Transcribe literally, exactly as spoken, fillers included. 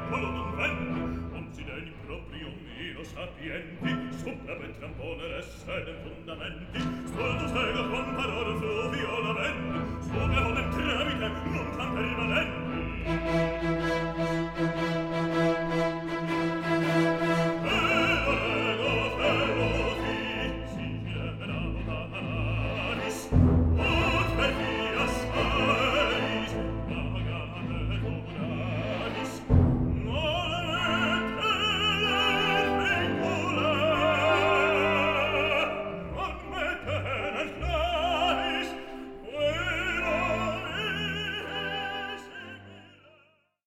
popolo non venne, non si degni proprio meno sapienti, sopra per tramponere sede fondamenti, stolto sega con parole fluvio la venne, sopra con il tremite, non tan permanente,